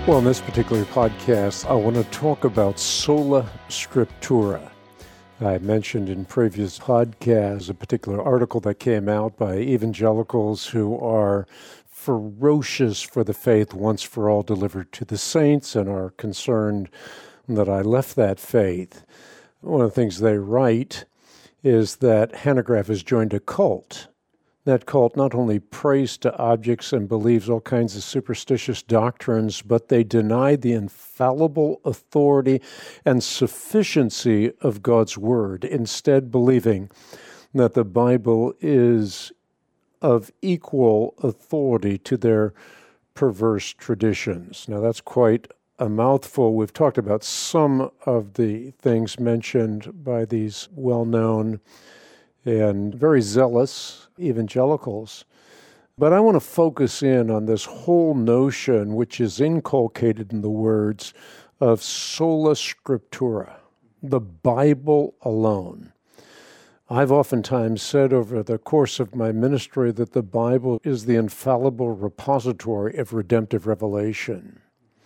Well, in this particular podcast, I want to talk about sola scriptura. I mentioned in previous podcasts a particular article that came out by evangelicals who are ferocious for the faith once for all delivered to the saints and are concerned that I left that faith. One of the things they write is that Hanegraaff has joined a cult. That cult not only prays to objects and believes all kinds of superstitious doctrines, but they deny the infallible authority and sufficiency of God's Word, instead believing that the Bible is of equal authority to their perverse traditions. Now, that's quite a mouthful. We've talked about some of the things mentioned by these well-known and very zealous evangelicals. But I want to focus in on this whole notion which is inculcated in the words of sola scriptura, the Bible alone. I've oftentimes said over the course of my ministry that the Bible is the infallible repository of redemptive revelation.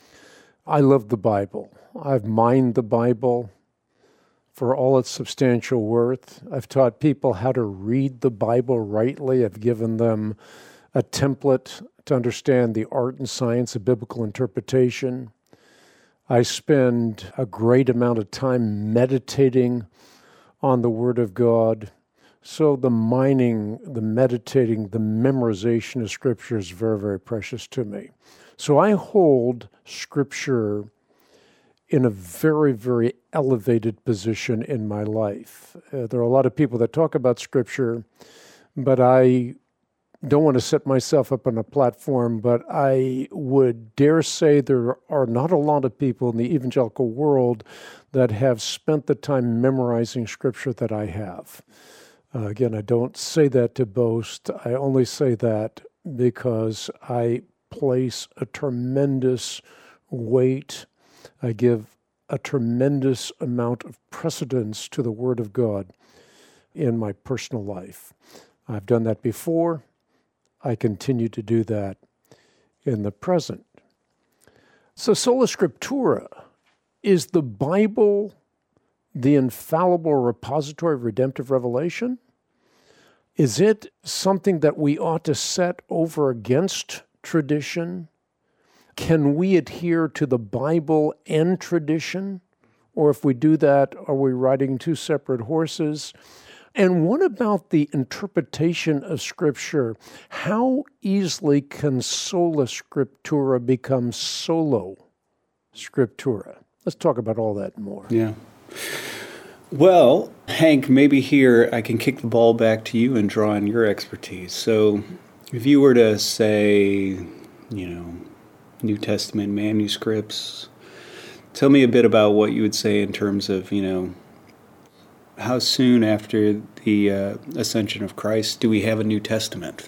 I love the Bible. I've mined the Bible for all its substantial worth. I've taught people how to read the Bible rightly. I've given them a template to understand the art and science of biblical interpretation. I spend a great amount of time meditating on the Word of God. So the mining, the meditating, the memorization of Scripture is very, very precious to me. So I hold Scripture in a very, very elevated position in my life. There are a lot of people that talk about Scripture, but I don't want to set myself up on a platform, but I would dare say there are not a lot of people in the evangelical world that have spent the time memorizing Scripture that I have. Again, I don't say that to boast. I only say that because I place a tremendous weight. I give a tremendous amount of precedence to the Word of God in my personal life. I've done that before. I continue to do that in the present. So sola scriptura, is the Bible the infallible repository of redemptive revelation? Is it something that we ought to set over against tradition? Can we adhere to the Bible and tradition? Or if we do that, are we riding two separate horses? And what about the interpretation of Scripture? How easily can sola scriptura become solo scriptura? Let's talk about all that more. Yeah. Well, Hank, maybe here I can kick the ball back to you and draw on your expertise. So if you were to say, New Testament manuscripts, tell me a bit about what you would say in terms of, how soon after the ascension of Christ do we have a New Testament?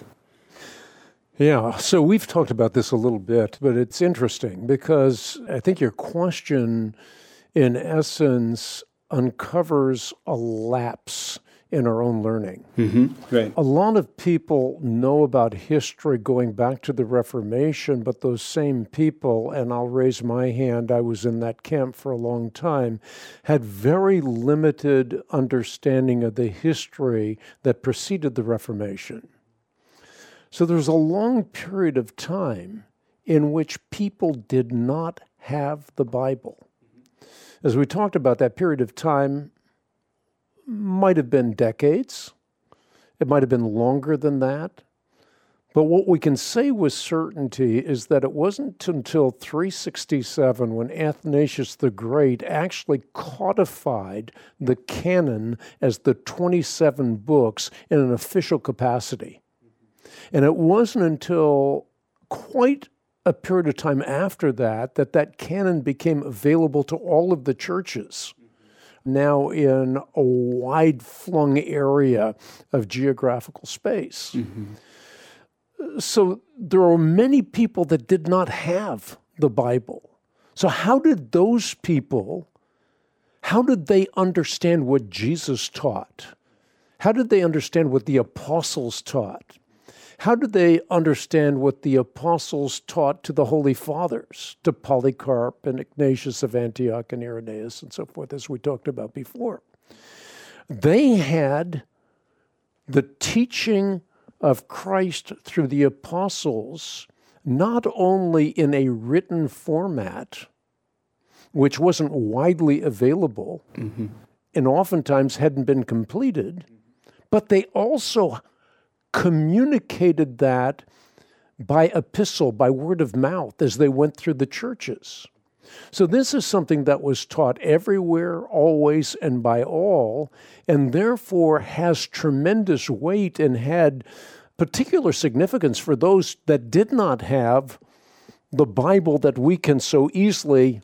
Yeah, so we've talked about this a little bit, but it's interesting because I think your question, in essence, uncovers a lapse in our own learning. Mm-hmm. Right. A lot of people know about history going back to the Reformation, but those same people, and I'll raise my hand, I was in that camp for a long time, had very limited understanding of the history that preceded the Reformation. So there's a long period of time in which people did not have the Bible. As we talked about, that period of time might have been decades. It might have been longer than that. But what we can say with certainty is that it wasn't until 367 when Athanasius the Great actually codified the canon as the 27 books in an official capacity. And it wasn't until quite a period of time after that that canon became available to all of the churches, now in a wide-flung area of geographical space. Mm-hmm. So there are many people that did not have the Bible. So how did those people, how did they understand what Jesus taught? How did they understand what the apostles taught? How did they understand what the apostles taught to the Holy Fathers, to Polycarp and Ignatius of Antioch and Irenaeus and so forth, as we talked about before? They had the teaching of Christ through the apostles, not only in a written format, which wasn't widely available, and oftentimes hadn't been completed, but they also communicated that by epistle, by word of mouth, as they went through the churches. So this is something that was taught everywhere, always, and by all, and therefore has tremendous weight and had particular significance for those that did not have the Bible that we can so easily,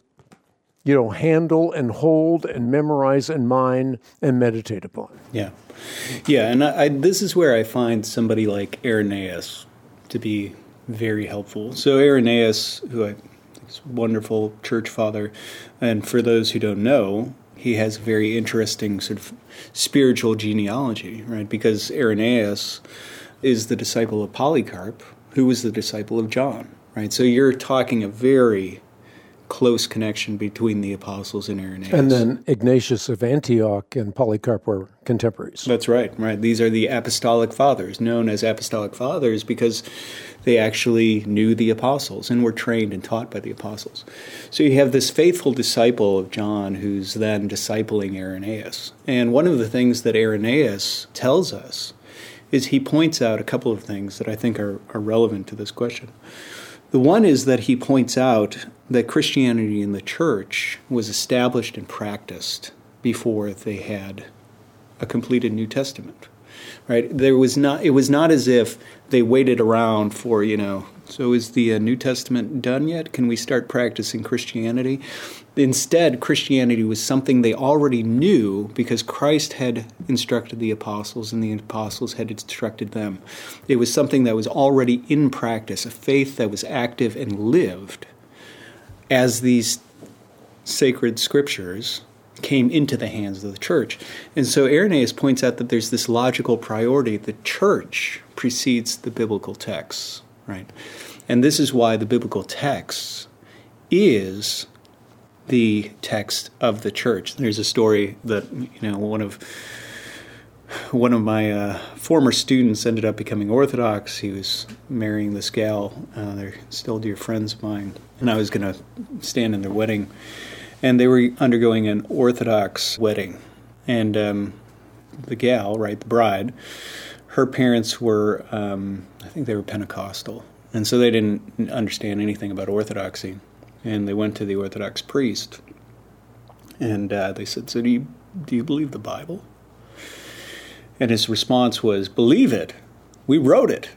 handle and hold and memorize and mine and meditate upon. Yeah. And this is where I find somebody like Irenaeus to be very helpful. So Irenaeus, who I think is a wonderful church father, and for those who don't know, he has a very interesting sort of spiritual genealogy, right? Because Irenaeus is the disciple of Polycarp, who was the disciple of John, right? So you're talking a very close connection between the apostles and Irenaeus. And then Ignatius of Antioch and Polycarp were contemporaries. That's right. These are the apostolic fathers, known as apostolic fathers because they actually knew the apostles and were trained and taught by the apostles. So you have this faithful disciple of John who's then discipling Irenaeus. And one of the things that Irenaeus tells us is he points out a couple of things that I think are relevant to this question. The one is that he points out that Christianity in the church was established and practiced before they had a completed New Testament, right? It was not as if they waited around for, so is the New Testament done yet? Can we start practicing Christianity? Instead, Christianity was something they already knew because Christ had instructed the apostles and the apostles had instructed them. It was something that was already in practice, a faith that was active and lived as these sacred scriptures came into the hands of the church. And so Irenaeus points out that there's this logical priority. The church precedes the biblical texts, right? And this is why the biblical text is the text of the church. There's a story that one of my former students ended up becoming Orthodox. He was marrying this gal. They're still dear friends of mine, and I was going to stand in their wedding. And they were undergoing an Orthodox wedding, and the gal, right, the bride, her parents were, I think they were Pentecostal, and so they didn't understand anything about Orthodoxy. And they went to the Orthodox priest, and they said, "So do you believe the Bible?" And his response was, "Believe it. We wrote it,"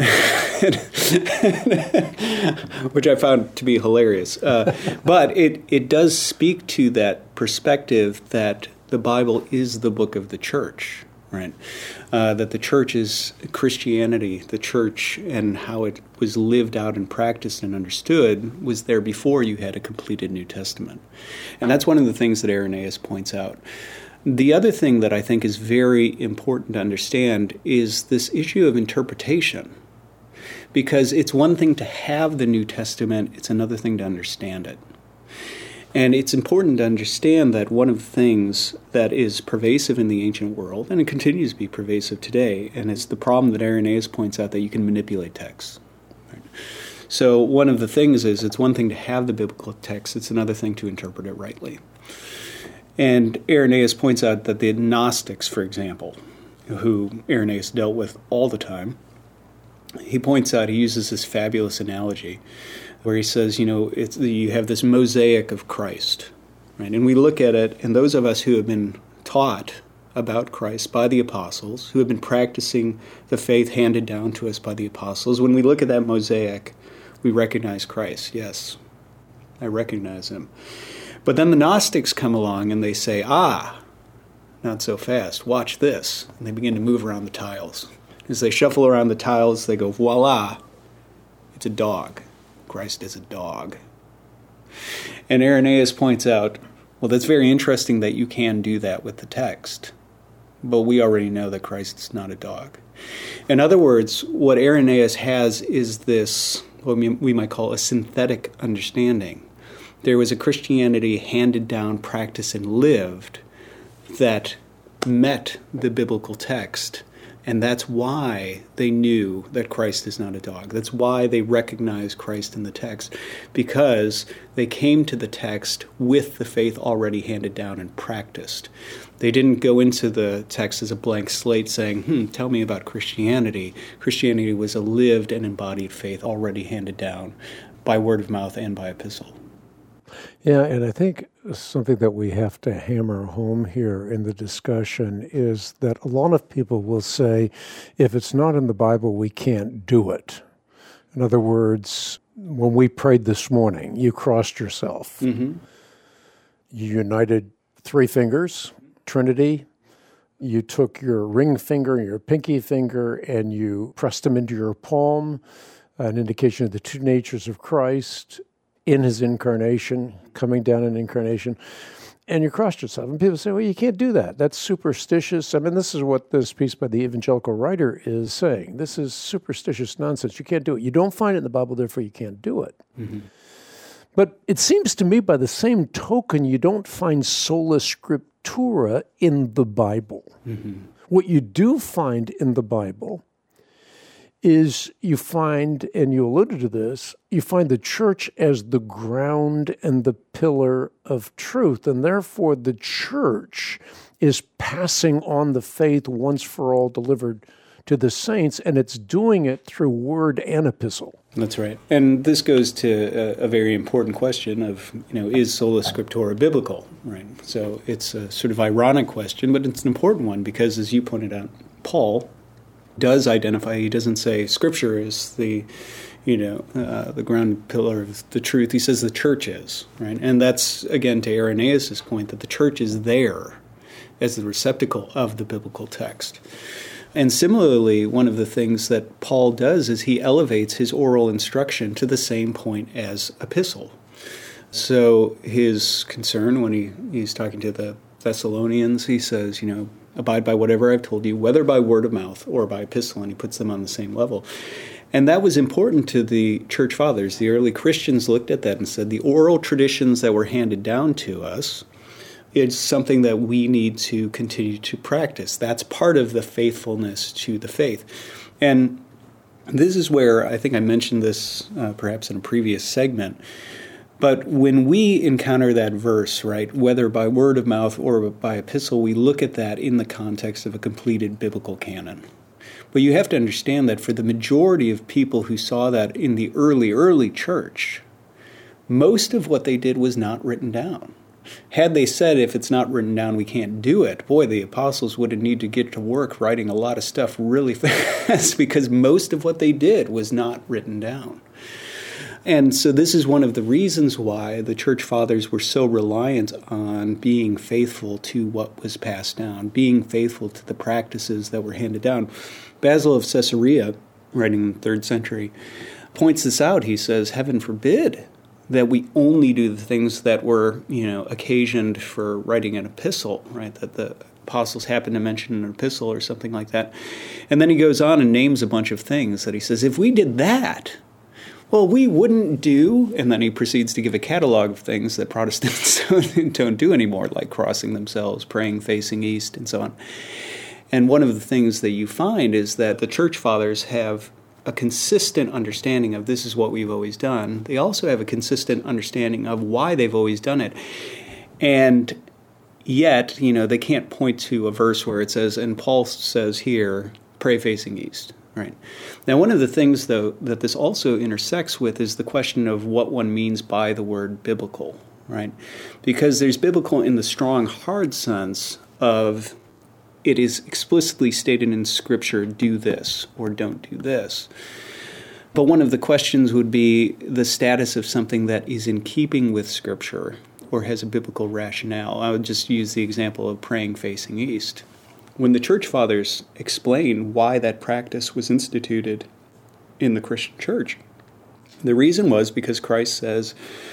which I found to be hilarious. But it does speak to that perspective that the Bible is the book of the church, right? That the church is Christianity, the church and how it was lived out and practiced and understood was there before you had a completed New Testament. And that's one of the things that Irenaeus points out. The other thing that I think is very important to understand is this issue of interpretation. Because it's one thing to have the New Testament, it's another thing to understand it. And it's important to understand that one of the things that is pervasive in the ancient world, and it continues to be pervasive today, and it's the problem that Irenaeus points out, that you can manipulate texts. Right? So one of the things is it's one thing to have the biblical text, it's another thing to interpret it rightly. And Irenaeus points out that the Gnostics, for example, who Irenaeus dealt with all the time, he uses this fabulous analogy where he says, you have this mosaic of Christ, right? And we look at it, and those of us who have been taught about Christ by the apostles, who have been practicing the faith handed down to us by the apostles, when we look at that mosaic, we recognize Christ. Yes, I recognize him. But then the Gnostics come along and they say, not so fast, watch this. And they begin to move around the tiles. As they shuffle around the tiles, they go, voila, it's a dog. Christ is a dog. And Irenaeus points out, well, that's very interesting that you can do that with the text. but we already know that Christ is not a dog. In other words, what Irenaeus has is this, what we might call a synthetic understanding. There was a Christianity handed down, practiced, and lived that met the biblical text. And that's why they knew that Christ is not a dog. That's why they recognized Christ in the text, because they came to the text with the faith already handed down and practiced. They didn't go into the text as a blank slate saying, tell me about Christianity. Christianity was a lived and embodied faith already handed down by word of mouth and by epistle. Yeah, and I think something that we have to hammer home here in the discussion is that a lot of people will say, if it's not in the Bible, we can't do it. In other words, when we prayed this morning, you crossed yourself. Mm-hmm. You united three fingers, Trinity. You took your ring finger and your pinky finger and you pressed them into your palm, an indication of the two natures of Christ in his incarnation, coming down in incarnation, and you crossed yourself. And people say, well, you can't do that. That's superstitious. I mean, this is what this piece by the evangelical writer is saying. This is superstitious nonsense. You can't do it. You don't find it in the Bible, therefore you can't do it. Mm-hmm. But it seems to me by the same token, you don't find sola scriptura in the Bible. Mm-hmm. What you do find in the Bible is you find, and you alluded to this, you find the church as the ground and the pillar of truth, and therefore the church is passing on the faith once for all delivered to the saints, and it's doing it through word and epistle. That's right. And this goes to a very important question of, is sola scriptura biblical, right? So it's a sort of ironic question, but it's an important one because, as you pointed out, Paul does identify, he doesn't say Scripture is the ground pillar of the truth. He says the church is, right? And that's, again, to Irenaeus' point, that the church is there as the receptacle of the biblical text. And similarly, one of the things that Paul does is he elevates his oral instruction to the same point as epistle. So his concern when he's talking to the Thessalonians, he says, abide by whatever I've told you, whether by word of mouth or by epistle, and he puts them on the same level. And that was important to the church fathers. The early Christians looked at that and said, the oral traditions that were handed down to us is something that we need to continue to practice. That's part of the faithfulness to the faith. And this is where, I think I mentioned this perhaps in a previous segment, but when we encounter that verse, right, whether by word of mouth or by epistle, we look at that in the context of a completed biblical canon. But you have to understand that for the majority of people who saw that in the early church, most of what they did was not written down. Had they said, if it's not written down, we can't do it, boy, the apostles would have needed to get to work writing a lot of stuff really fast because most of what they did was not written down. And so this is one of the reasons why the church fathers were so reliant on being faithful to what was passed down, being faithful to the practices that were handed down. Basil of Caesarea, writing in the 3rd century, points this out. He says, heaven forbid that we only do the things that were, occasioned for writing an epistle, right, that the apostles happen to mention in an epistle or something like that. And then he goes on and names a bunch of things that he says, if we did that, well, we wouldn't do, and then he proceeds to give a catalog of things that Protestants don't do anymore, like crossing themselves, praying facing east, and so on. And one of the things that you find is that the church fathers have a consistent understanding of this is what we've always done. They also have a consistent understanding of why they've always done it. And yet, they can't point to a verse where it says, and Paul says here, pray facing east. Right. Now, one of the things, though, that this also intersects with is the question of what one means by the word biblical, right? Because there's biblical in the strong, hard sense of it is explicitly stated in Scripture, do this or don't do this. But one of the questions would be the status of something that is in keeping with Scripture or has a biblical rationale. I would just use the example of praying facing east. When the church fathers explain why that practice was instituted in the Christian church, the reason was because Christ says,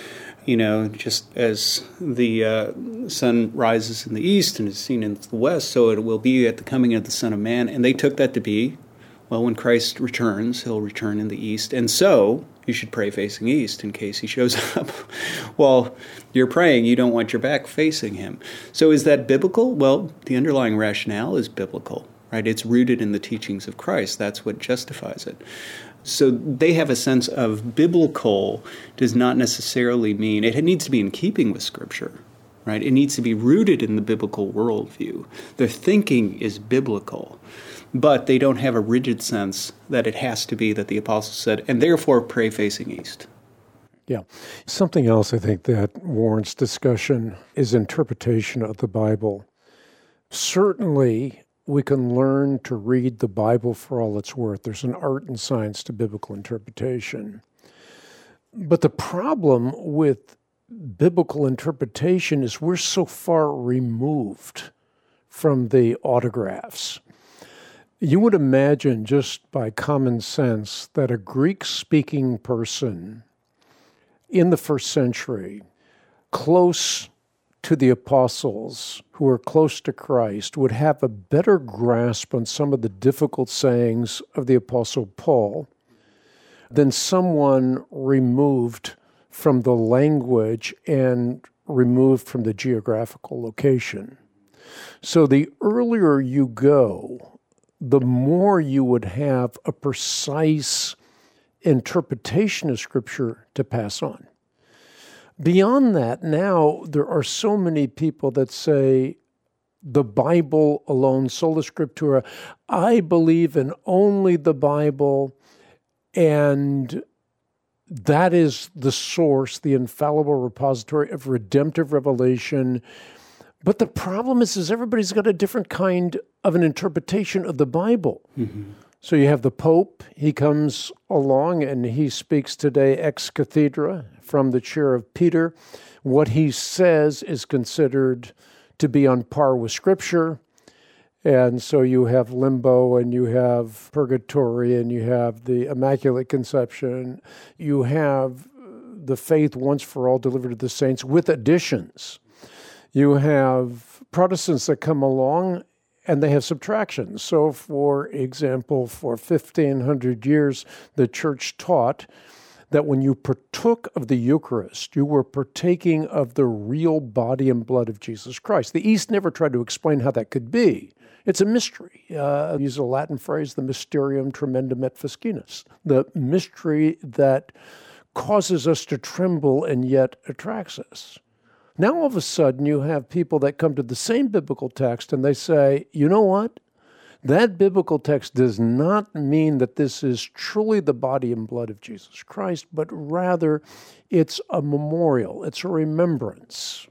just as the sun rises in the east and is seen in the west, so it will be at the coming of the Son of Man. And they took that to be, well, when Christ returns, he'll return in the east. And so you should pray facing east in case he shows up. Well, you're praying, you don't want your back facing him. So is that biblical? Well, the underlying rationale is biblical, right? It's rooted in the teachings of Christ. That's what justifies it. So they have a sense of biblical does not necessarily mean it needs to be in keeping with Scripture, right? It needs to be rooted in the biblical worldview. Their thinking is biblical, but they don't have a rigid sense that it has to be that the apostles said, and therefore pray facing east. Yeah. Something else I think that warrants discussion is interpretation of the Bible. Certainly, we can learn to read the Bible for all it's worth. There's an art and science to biblical interpretation. But the problem with biblical interpretation is we're so far removed from the autographs. You would imagine just by common sense that a Greek-speaking person in the first century, close to the apostles who are close to Christ, would have a better grasp on some of the difficult sayings of the Apostle Paul than someone removed from the language and removed from the geographical location. So the earlier you go, the more you would have a precise interpretation of Scripture to pass on. Beyond that, now there are so many people that say the Bible alone, sola scriptura, I believe in only the Bible, and that is the source, the infallible repository of redemptive revelation. But the problem is everybody's got a different kind of an interpretation of the Bible. Mm-hmm. So you have the Pope, he comes along and he speaks today ex cathedra from the chair of Peter. What he says is considered to be on par with Scripture. And so you have limbo and you have purgatory and you have the Immaculate Conception. You have the faith once for all delivered to the saints with additions. You have Protestants that come along and they have subtractions. So, for example, for 1,500 years, the Church taught that when you partook of the Eucharist, you were partaking of the real body and blood of Jesus Christ. The East never tried to explain how that could be. It's a mystery. Use a Latin phrase, the mysterium tremendum et fascinus, the mystery that causes us to tremble and yet attracts us. Now, all of a sudden, you have people that come to the same biblical text and they say, you know what? That biblical text does not mean that this is truly the body and blood of Jesus Christ, but rather it's a memorial, it's a remembrance.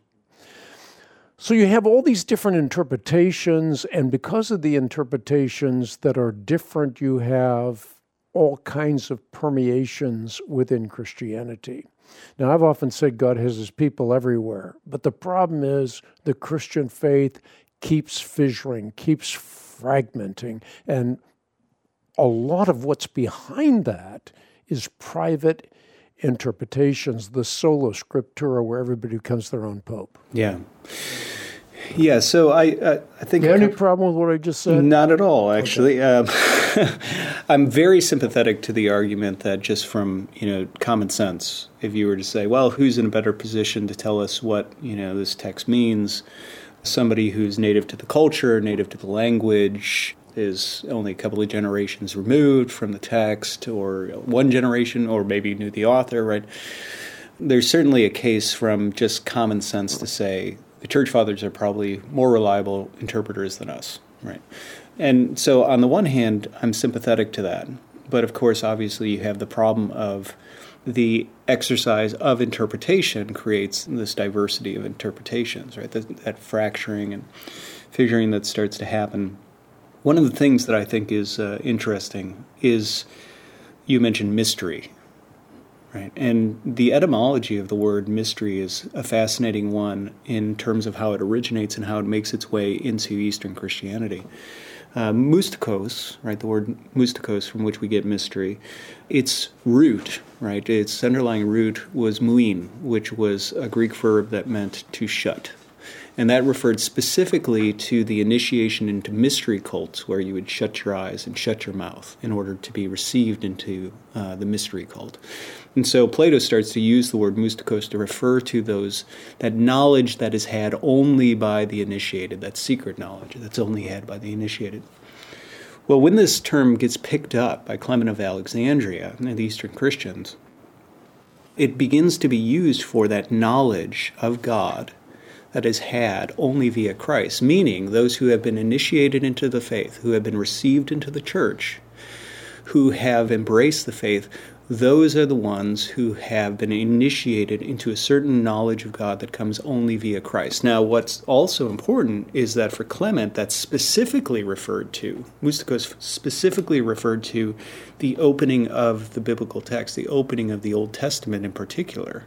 So you have all these different interpretations, and because of the interpretations that are different, you have all kinds of permeations within Christianity. Now, I've often said God has his people everywhere, but the problem is the Christian faith keeps fissuring, keeps fragmenting, and a lot of what's behind that is private interpretations, the sola scriptura, where everybody becomes their own pope. Yeah. Yeah, so I think... Any problem with what I just said? Not at all, actually. Okay. I'm very sympathetic to the argument that just from, common sense, if you were to say, well, who's in a better position to tell us what, this text means? Somebody who's native to the culture, native to the language, is only a couple of generations removed from the text, or one generation, or maybe knew the author, right? There's certainly a case from just common sense to say the church fathers are probably more reliable interpreters than us, right? And so on the one hand, I'm sympathetic to that. But of course, obviously, you have the problem of the exercise of interpretation creates this diversity of interpretations, right? That fracturing and fissuring that starts to happen. One of the things that I think is interesting is you mentioned mystery, right? And the etymology of the word mystery is a fascinating one in terms of how it originates and how it makes its way into Eastern Christianity. Mystikos, right, the word mystikos from which we get mystery, its root, right, its underlying root was muin, which was a Greek verb that meant to shut. And that referred specifically to the initiation into mystery cults, where you would shut your eyes and shut your mouth in order to be received into the mystery cult. And so Plato starts to use the word mystikos to refer to that knowledge that is had only by the initiated, that secret knowledge that's only had by the initiated. Well, when this term gets picked up by Clement of Alexandria and the Eastern Christians, it begins to be used for that knowledge of God that is had only via Christ, meaning those who have been initiated into the faith, who have been received into the church, who have embraced the faith, those are the ones who have been initiated into a certain knowledge of God that comes only via Christ. Now, what's also important is that for Clement, that's specifically referred to, mystikos specifically referred to the opening of the biblical text, the opening of the Old Testament in particular,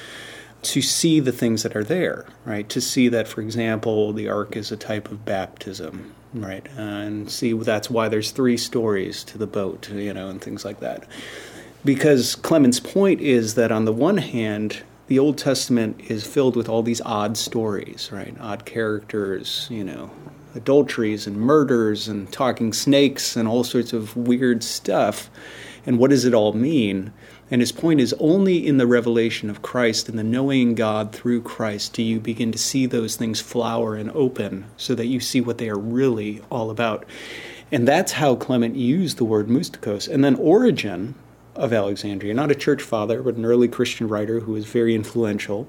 to see the things that are there, right? To see that, for example, the ark is a type of baptism, right? And see that's why there's 3 stories to the boat, and things like that. Because Clement's point is that on the one hand, the Old Testament is filled with all these odd stories, right? Odd characters, adulteries and murders and talking snakes and all sorts of weird stuff. And what does it all mean? And his point is only in the revelation of Christ and the knowing God through Christ do you begin to see those things flower and open so that you see what they are really all about. And that's how Clement used the word mystikos. And then Origen of Alexandria, not a church father, but an early Christian writer who was very influential,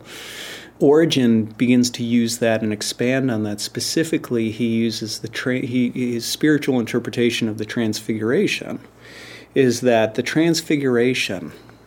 Origen begins to use that and expand on that. Specifically, he uses his spiritual interpretation of the Transfiguration is that the Transfiguration,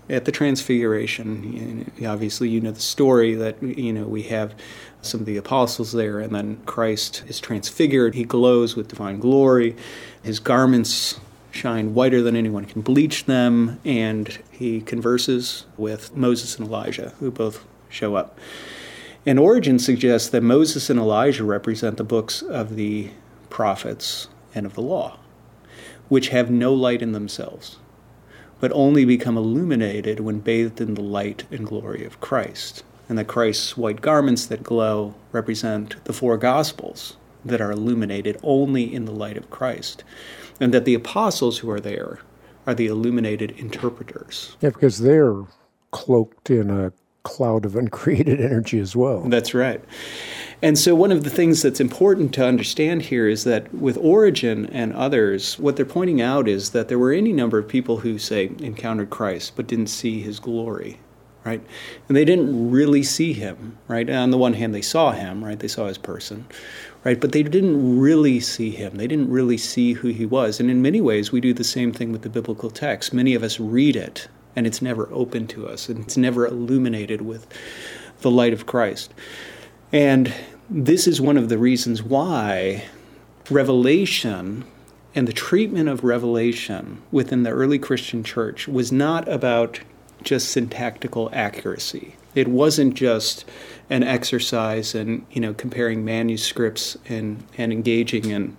obviously you know the story that, we have some of the apostles there, and then Christ is transfigured. He glows with divine glory. His garments shine whiter than anyone can bleach them, and he converses with Moses and Elijah, who both show up. And Origen suggests that Moses and Elijah represent the books of the prophets and of the law, which have no light in themselves, but only become illuminated when bathed in the light and glory of Christ. And that Christ's white garments that glow represent the 4 Gospels that are illuminated only in the light of Christ. And that the apostles who are there are the illuminated interpreters. Yeah, because they're cloaked in a cloud of uncreated energy as well. That's right. And so one of the things that's important to understand here is that with Origen and others, what they're pointing out is that there were any number of people who, say, encountered Christ but didn't see his glory, right? And they didn't really see him, right? And on the one hand, they saw him, right? They saw his person, right? But they didn't really see him. They didn't really see who he was. And in many ways, we do the same thing with the biblical text. Many of us read it, and it's never open to us, and it's never illuminated with the light of Christ. And this is one of the reasons why revelation and the treatment of revelation within the early Christian church was not about just syntactical accuracy. It wasn't just an exercise in, comparing manuscripts and engaging in,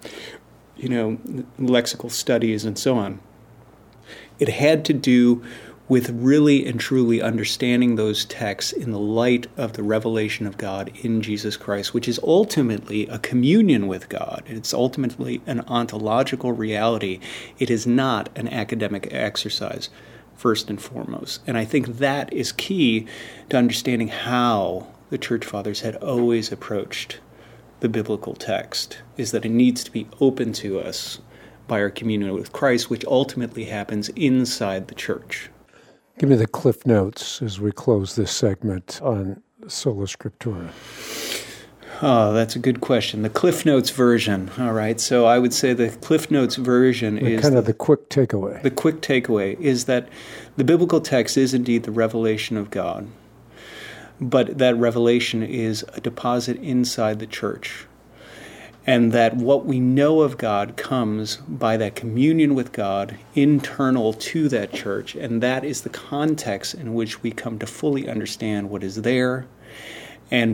lexical studies and so on. It had to do with really and truly understanding those texts in the light of the revelation of God in Jesus Christ, which is ultimately a communion with God. It's ultimately an ontological reality. It is not an academic exercise, first and foremost. And I think that is key to understanding how the Church Fathers had always approached the biblical text, is that it needs to be open to us by our communion with Christ, which ultimately happens inside the church. Give me the Cliff Notes as we close this segment on Sola Scriptura. Oh, that's a good question. The Cliff Notes version. All right. So I would say the Cliff Notes version is kind of the quick takeaway. The quick takeaway is that the biblical text is indeed the revelation of God, but that revelation is a deposit inside the church. And that what we know of God comes by that communion with God internal to that church. And that is the context in which we come to fully understand what is there and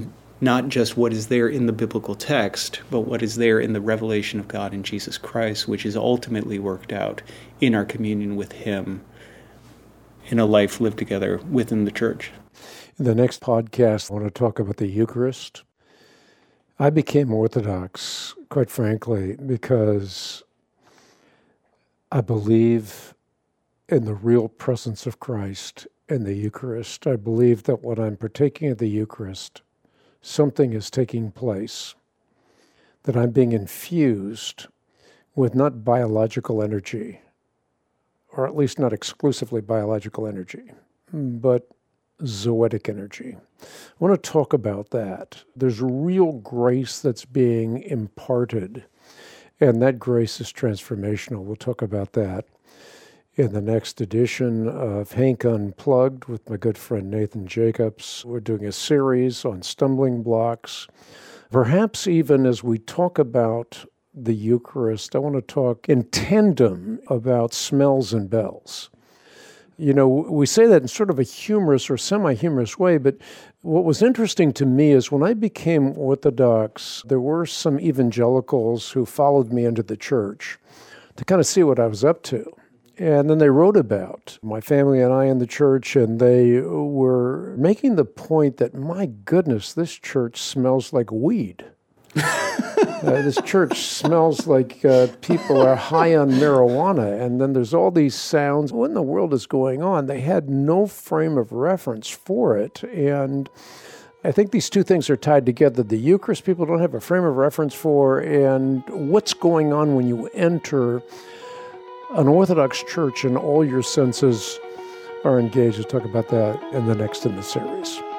not just what is there in the biblical text, but what is there in the revelation of God in Jesus Christ, which is ultimately worked out in our communion with Him in a life lived together within the church. In the next podcast, I want to talk about the Eucharist. I became Orthodox, quite frankly, because I believe in the real presence of Christ in the Eucharist. I believe that when I'm partaking of the Eucharist, something is taking place, that I'm being infused with not biological energy, or at least not exclusively biological energy, but zoetic energy. I want to talk about that. There's real grace that's being imparted, and that grace is transformational. We'll talk about that in the next edition of Hank Unplugged with my good friend Nathan Jacobs. We're doing a series on stumbling blocks. Perhaps even as we talk about the Eucharist, I want to talk in tandem about smells and bells. You know, we say that in sort of a humorous or semi-humorous way, but what was interesting to me is when I became Orthodox, there were some evangelicals who followed me into the church to kind of see what I was up to. And then they wrote about my family and I in the church, and they were making the point that, my goodness, this church smells like weed. This church smells like people are high on marijuana, and then there's all these sounds. What in the world is going on? They had no frame of reference for it, and I think these two things are tied together. The Eucharist people don't have a frame of reference for, and what's going on when you enter an Orthodox church and all your senses are engaged. We'll talk about that in the next in the series.